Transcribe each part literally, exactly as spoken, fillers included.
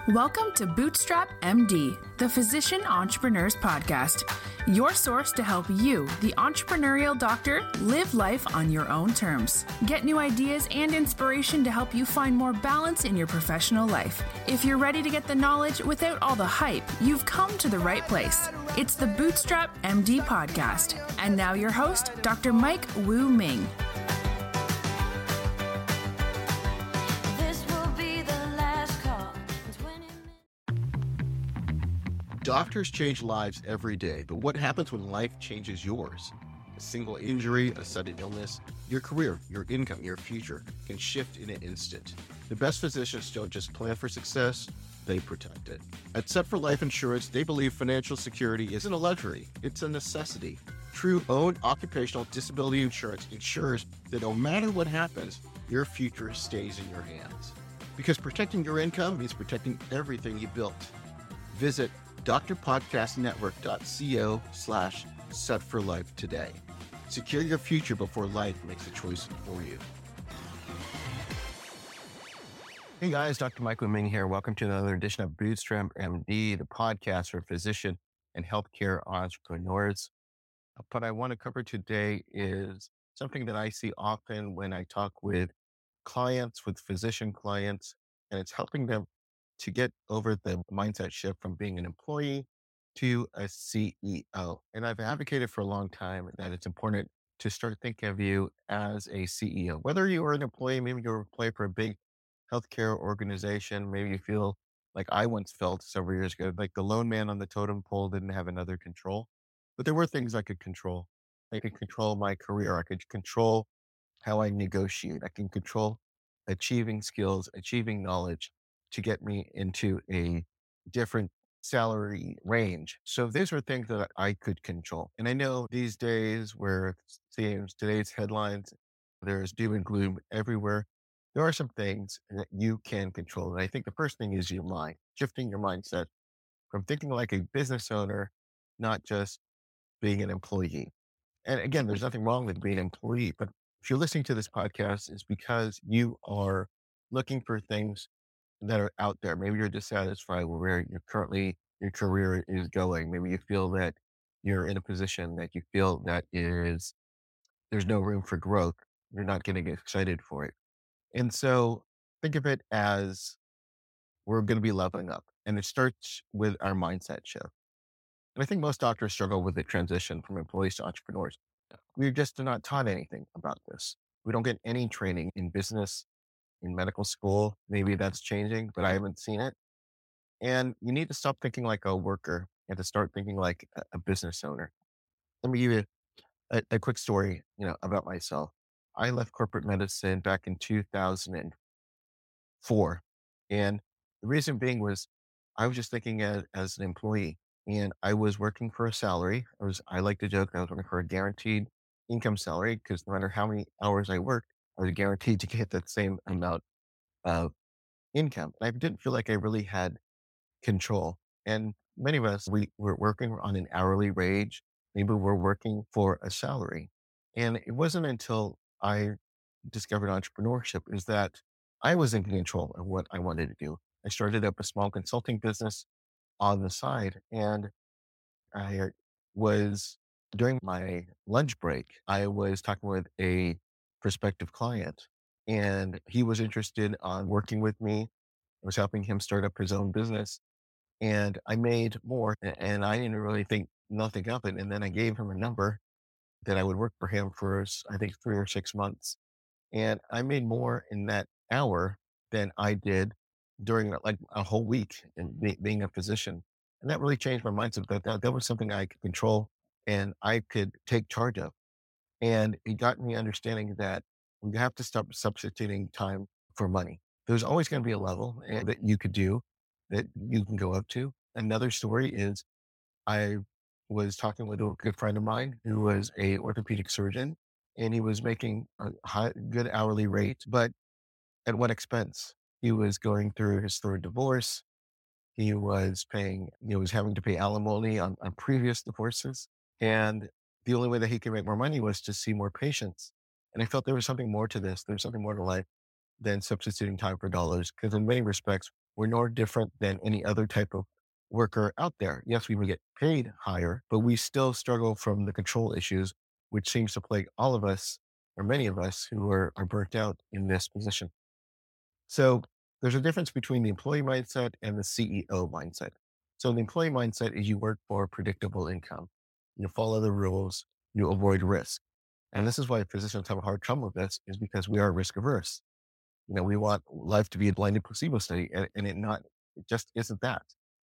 Welcome to Bootstrap M D, the Physician Entrepreneurs Podcast, your source to help you, the entrepreneurial doctor, live life on your own terms. Get new ideas and inspiration to help you find more balance in your professional life. If you're ready to get the knowledge without all the hype, you've come to the right place. It's the Bootstrap M D Podcast. And now your host, Doctor Mike Wu Ming. Doctors change lives every day, but what happens when life changes yours? A single injury, a sudden illness, your career, your income, your future can shift in an instant. The best physicians don't just plan for success, they protect it. At Set for Life Insurance, they believe financial security isn't a luxury, it's a necessity. True owned occupational disability insurance ensures that no matter what happens, your future stays in your hands. Because protecting your income means protecting everything you built. Visit drpodcastnetwork.co slash set for life today. Secure your future before life makes a choice for you. Hey guys, Doctor Mike Wu Ming here. Welcome to another edition of Bootstrap M D, the podcast for physician and healthcare entrepreneurs. What I want to cover today is something that I see often when I talk with clients, with physician clients, and it's helping them to get over the mindset shift from being an employee to a C E O. And I've advocated for a long time that it's important to start thinking of you as a C E O. Whether you are an employee, maybe you're an employee for a big healthcare organization, maybe you feel like I once felt several years ago, like the lone man on the totem pole didn't have another control. But there were things I could control. I could control my career. I could control how I negotiate. I can control achieving skills, achieving knowledge, to get me into a different salary range. So these are things that I could control. And I know these days where it seems today's headlines, there's doom and gloom everywhere. There are some things that you can control. And I think the first thing is your mind, shifting your mindset from thinking like a business owner, not just being an employee. And again, there's nothing wrong with being an employee, but if you're listening to this podcast, it's because you are looking for things that are out there. Maybe you're dissatisfied with where you're currently, your career is going. Maybe you feel that you're in a position that you feel that is, there's no room for growth. You're not getting excited for it. And so think of it as we're going to be leveling up, and it starts with our mindset shift. And I think most doctors struggle with the transition from employees to entrepreneurs. We're just not taught anything about this. We don't get any training in business, in medical school. Maybe that's changing, but I haven't seen it. And you need to stop thinking like a worker and to start thinking like a, a business owner. Let me give you a, a quick story, you know, about myself. I left corporate medicine back in two thousand four. And the reason being was I was just thinking as, as an employee, and I was working for a salary. I was, I like to joke that I was working for a guaranteed income salary because no matter how many hours I worked, I was guaranteed to get that same amount of income. I didn't feel like I really had control. And many of us, we were working on an hourly wage. Maybe we're working for a salary. And it wasn't until I discovered entrepreneurship is that I was in control of what I wanted to do. I started up a small consulting business on the side, and I was during my lunch break, I was talking with a prospective client, and he was interested on working with me. I was helping him start up his own business, and I made more, a- and I didn't really think nothing of it. And then I gave him a number that I would work for him for, s- I think, three or six months. And I made more in that hour than I did during like a whole week in be, being a physician. And that really changed my mindset that, that that was something I could control and I could take charge of. And it got me understanding that we have to stop substituting time for money. There's always going to be a level eh, that you could do that you can go up to. Another story is I was talking with a good friend of mine who was a orthopedic surgeon, and he was making a high, good hourly rate, but at what expense? He was going through his third divorce. He was paying, he was having to pay alimony on, on previous divorces. And the only way that he could make more money was to see more patients. And I felt there was something more to this. There's something more to life than substituting time for dollars. Because in many respects, We're no different than any other type of worker out there. Yes, we would get paid higher, but we still struggle from the control issues, which seems to plague all of us or many of us who are, are burnt out in this position. So there's a difference between the employee mindset and the C E O mindset. So the employee mindset is you work for predictable income. You follow the rules, you avoid risk. And this is why physicians have a hard time with this is because we are risk averse. You know, we want life to be a blinded placebo study and, and it not, it just isn't that.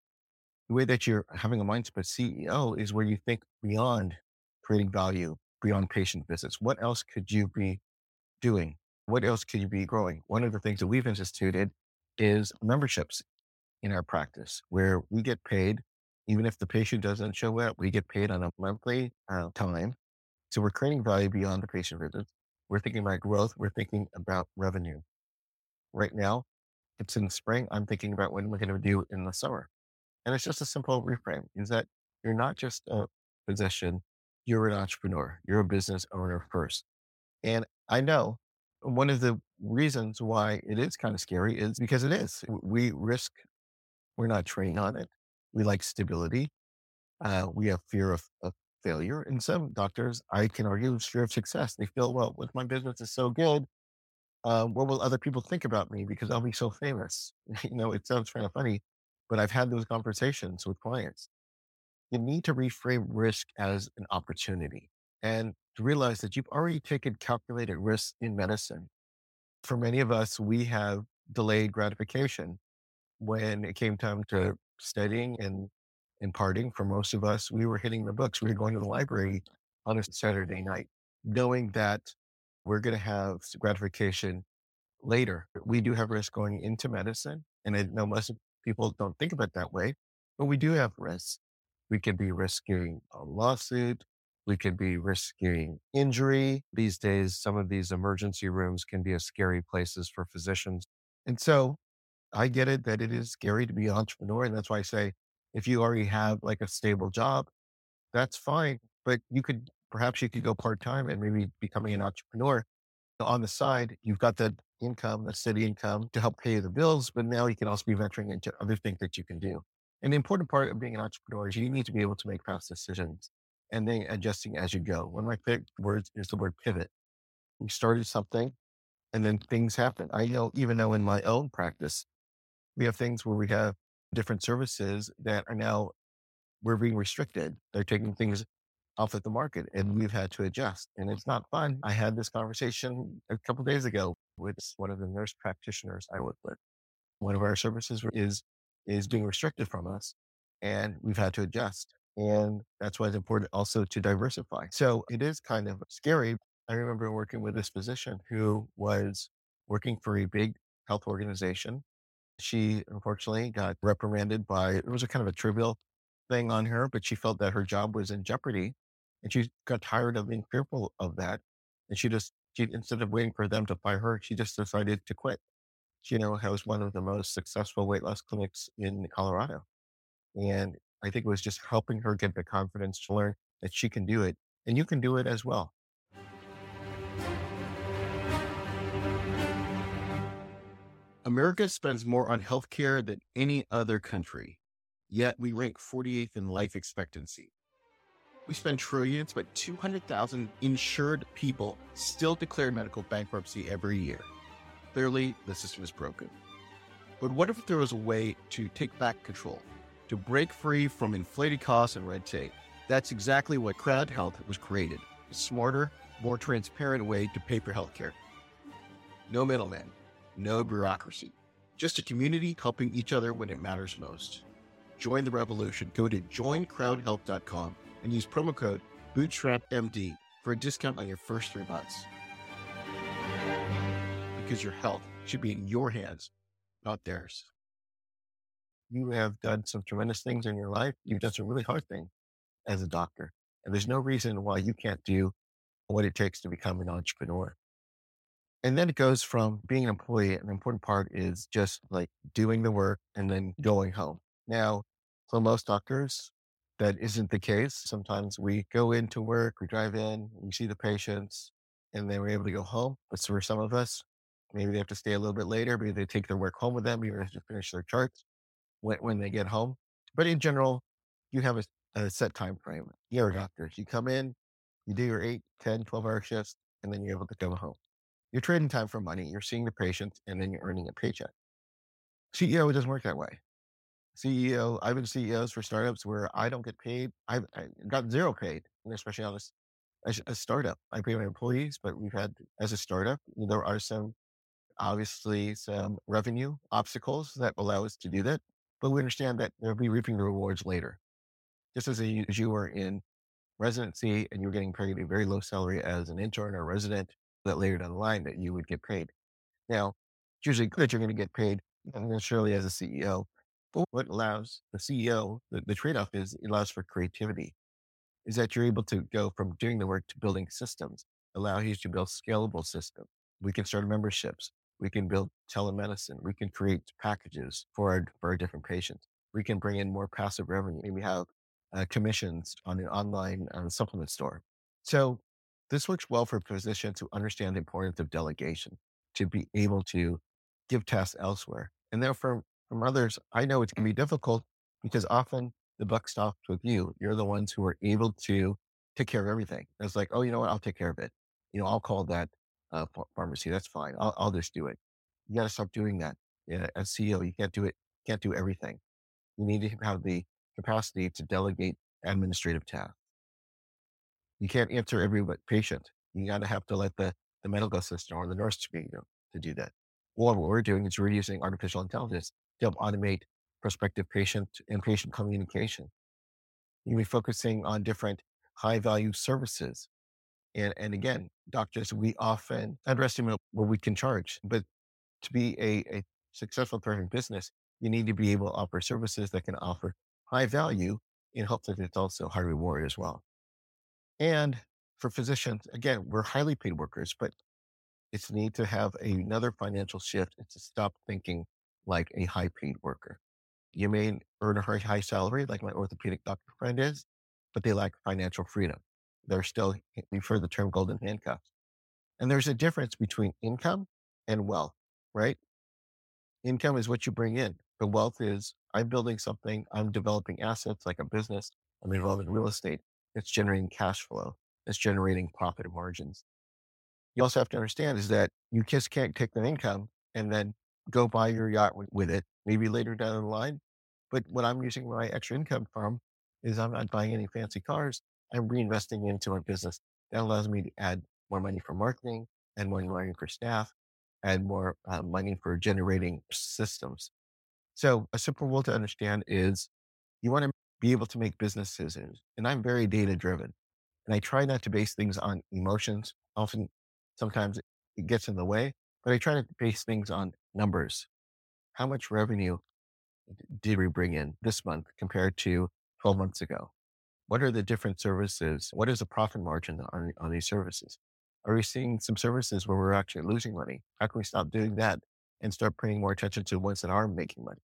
The way that you're having a mindset of C E O is where you think beyond creating value, beyond patient visits. What else could you be doing? What else could you be growing? One of the things that we've instituted is memberships in our practice where we get paid, even if the patient doesn't show up, we get paid on a monthly uh, time. So we're creating value beyond the patient visits. We're thinking about growth. We're thinking about revenue. Right now, it's in the spring. I'm thinking about what am I going to do in the summer. And it's just a simple reframe is that you're not just a physician, you're an entrepreneur, you're a business owner first. And I know one of the reasons why it is kind of scary is because it is. We risk, we're not trained on it. We like stability. Uh, we have fear of, of failure. And some doctors, I can argue, is fear of success. They feel, well, if my business is so good, uh, what will other people think about me because I'll be so famous? You know, it sounds kind of funny, but I've had those conversations with clients. You need to reframe risk as an opportunity and to realize that you've already taken calculated risks in medicine. For many of us, we have delayed gratification when it came time to studying and, and partying. For most of us, we were hitting the books. We were going to the library on a Saturday night, knowing that we're going to have gratification later. We do have risk going into medicine. And I know most people don't think of it that way, but we do have risks. We could be risking a lawsuit. We could be risking injury. These days, some of these emergency rooms can be a scary places for physicians. And so I get it that it is scary to be an entrepreneur. And that's why I say, if you already have like a stable job, that's fine. But you could, perhaps you could go part-time and maybe becoming an entrepreneur on the side, you've got that income, that steady income to help pay the bills, but now you can also be venturing into other things that you can do. And the important part of being an entrepreneur is you need to be able to make fast decisions and then adjusting as you go. One of my favorite words is the word pivot. We started something and then things happen. I know, even though in my own practice, we have things where we have different services that are now, we're being restricted. They're taking things off at the market and we've had to adjust and it's not fun. I had this conversation a couple days ago with one of the nurse practitioners I work with. One of our services is, is being restricted from us and we've had to adjust. And that's why it's important also to diversify. So it is kind of scary. I remember working with this physician who was working for a big health organization. She unfortunately got reprimanded by, it was a kind of a trivial thing on her, but she felt that her job was in jeopardy and she got tired of being fearful of that. And she just, she, instead of waiting for them to fire her, she just decided to quit. She, you know, has one of the most successful weight loss clinics in Colorado. And I think it was just helping her get the confidence to learn that she can do it and you can do it as well. America spends more on healthcare than any other country, yet we rank forty-eighth in life expectancy. We spend trillions, but two hundred thousand insured people still declare medical bankruptcy every year. Clearly, the system is broken. But what if there was a way to take back control, to break free from inflated costs and red tape? That's exactly what Crowd Health was created, a smarter, more transparent way to pay for healthcare. No middleman, no bureaucracy, just a community helping each other when it matters most. Join the revolution. Go to join crowd health dot com and use promo code BootstrapMD for a discount on your first three months. Because your health should be in your hands, not theirs. You have done some tremendous things in your life. You've done some really hard things as a doctor. And there's no reason why you can't do what it takes to become an entrepreneur. And then it goes from being an employee. An important part is just like doing the work and then going home. Now, for most doctors, that isn't the case. Sometimes we go into work, we drive in, we see the patients, and then we're able to go home. But for some of us, Maybe they have to stay a little bit later. Maybe they take their work home with them, even if they finish their charts when, when they get home. But in general, you have a, a set time frame. You're a doctor. You come in, you do your eight, ten, twelve hour shifts, and then you're able to go home. You're trading time for money. You're seeing the patients, and then you're earning a paycheck. C E O, it doesn't work that way. C E O, I've been C E Os for startups where I don't get paid. I've I got zero paid, and especially on this as a startup. I pay my employees, but we've had as a startup, there are some obviously some revenue obstacles that allow us to do that, but we understand that they'll be reaping the rewards later. Just as, a, as you were in residency and you were getting paid a very low salary as an intern or resident, that later down the line that you would get paid. Now, it's usually good that you're going to get paid, not necessarily as a C E O, but what allows the C E O, the, the trade-off is it allows for creativity, is that you're able to go from doing the work to building systems, allow you to build scalable systems. We can start memberships. We can build telemedicine. We can create packages for our, for our different patients. We can bring in more passive revenue. We have uh, commissions on an online uh, supplement store. So this works well for physicians who understand the importance of delegation, to be able to give tasks elsewhere. And therefore, from others, I know it can be difficult because often the buck stops with you. You're the ones who are able to take care of everything. It's like, oh, you know what? I'll take care of it. You know, I'll call that uh, ph- pharmacy. That's fine. I'll, I'll just do it. You got to stop doing that. Yeah, as C E O, you can't do it. Can't do everything. You need to have the capacity to delegate administrative tasks. You can't answer every what- patient. You got to have to let the, the medical assistant or the nurse to be you know, to do that. Or what we're doing is we're using artificial intelligence to help automate prospective patient and patient communication. You be focusing on different high value services. And, and again, doctors, we often underestimate what we can charge, but to be a, a successful thriving business, you need to be able to offer services that can offer high value and hope that it's also high reward as well. And for physicians, again, we're highly paid workers, but it's need to have another financial shift and to stop thinking like a high paid worker. You may earn a very high salary, like my orthopedic doctor friend is, but they lack financial freedom. They're still, we've heard the term golden handcuffs. And there's a difference between income and wealth, right? Income is what you bring in. But wealth is I'm building something, I'm developing assets like a business, I'm involved in real estate. It's generating cash flow. It's generating profit margins. You also have to understand is that you just can't take that income and then go buy your yacht with, with it, maybe later down the line. But what I'm using my extra income from is I'm not buying any fancy cars. I'm reinvesting into my business. That allows me to add more money for marketing and more money for staff and more uh, money for generating systems. So a simple rule to understand is you want to be able to make business decisions. And I'm very data driven. And I try not to base things on emotions. Often, sometimes it gets in the way, but I try to base things on numbers. How much revenue did we bring in this month compared to twelve months ago? What are the different services? What is the profit margin on, on these services? Are we seeing some services where we're actually losing money? How can we stop doing that and start paying more attention to ones that are making money?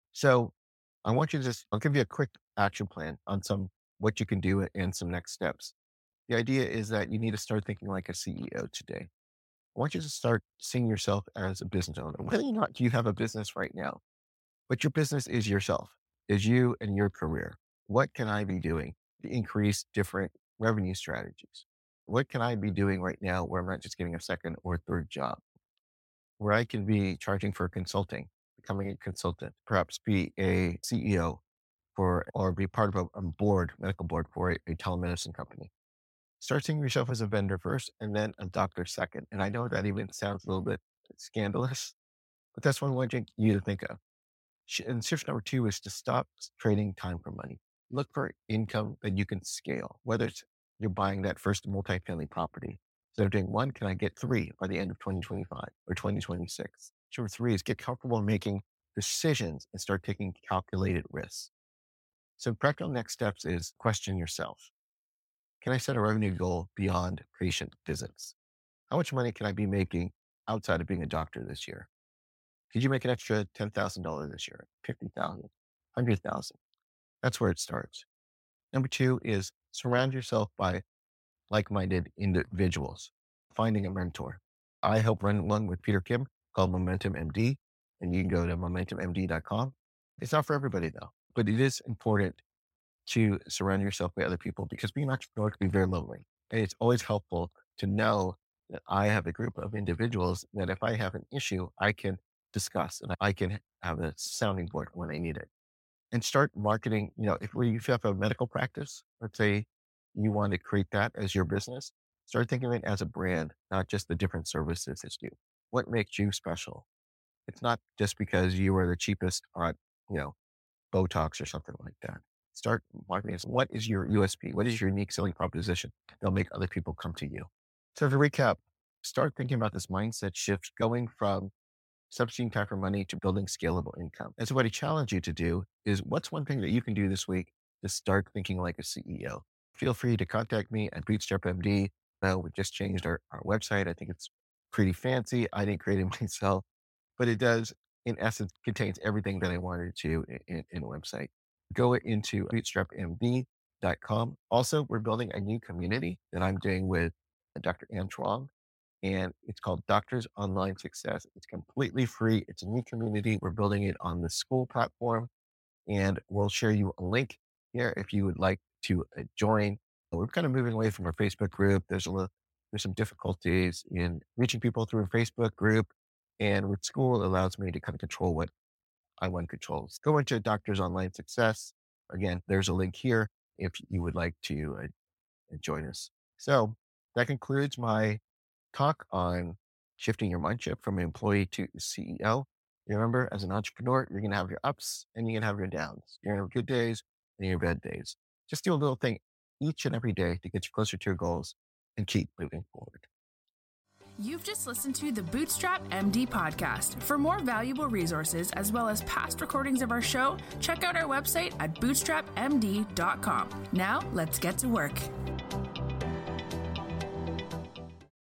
So I want you to just, I'll give you a quick action plan on some, what you can do and some next steps. The idea is that you need to start thinking like a C E O today. I want you to start seeing yourself as a business owner. Whether or not you have a business right now, but your business is yourself, is you and your career. What can I be doing to increase different revenue strategies? What can I be doing right now where I'm not just getting a second or third job, where I can be charging for consulting, becoming a consultant, perhaps be a C E O for, or be part of a, a board, medical board for a, a telemedicine company. Start seeing yourself as a vendor first and then a doctor second. And I know that even sounds a little bit scandalous, but that's what I want you to think of. Sh- And shift number two is to stop trading time for money. Look for income that you can scale, whether it's you're buying that first multifamily property. Instead of doing one, can I get three by the end of twenty twenty-five or twenty twenty-six? Number three is get comfortable making decisions and start taking calculated risks. So practical next steps is question yourself. Can I set a revenue goal beyond patient visits? How much money can I be making outside of being a doctor this year? Could you make an extra ten thousand dollars this year? fifty thousand, one hundred thousand. That's where it starts. Number two is surround yourself by like-minded individuals, finding a mentor. I help run one with Peter Kim called Momentum M D, and you can go to momentum m d dot com. It's not for everybody though, but it is important to surround yourself by other people because being an entrepreneur can be very lonely. And it's always helpful to know that I have a group of individuals that if I have an issue, I can discuss and I can have a sounding board when I need it. And start marketing, you know, if we if you have a medical practice, let's say you want to create that as your business, start thinking of it as a brand, not just the different services that you do. What makes you special? It's not just because you are the cheapest on, you know, Botox or something like that. Start marketing as what is your U S P? What is your unique selling proposition? They'll make other people come to you. So to recap, start thinking about this mindset shift going from substituting time for money to building scalable income. And so what I challenge you to do is what's one thing that you can do this week to start thinking like a C E O? Feel free to contact me at Bootstrap M D. Uh, we just changed our, our website. I think it's pretty fancy. I didn't create it myself, but it does, in essence, contains everything that I wanted to in, in a website. Go into bootstrap m d dot com. Also, we're building a new community that I'm doing with Doctor Ann Truong, and it's called Doctors Online Success. It's completely free. It's a new community. We're building it on the school platform, and we'll share you a link here if you would like to uh, join. We're kind of moving away from our Facebook group. There's a little, there's some difficulties in reaching people through a Facebook group, and with school, it allows me to kind of control what I want to control. So go into Doctors Online Success. Again, there's a link here if you would like to uh, join us. So that concludes my talk on shifting your mind shift from an employee to C E O. Remember, as an entrepreneur, you're going to have your ups and you're going to have your downs. You're going to have good days and your bad days. Just do a little thing each and every day to get you closer to your goals and keep moving forward. You've just listened to the Bootstrap M D podcast. For more valuable resources, as well as past recordings of our show, check out our website at bootstrap m d dot com. Now, let's get to work.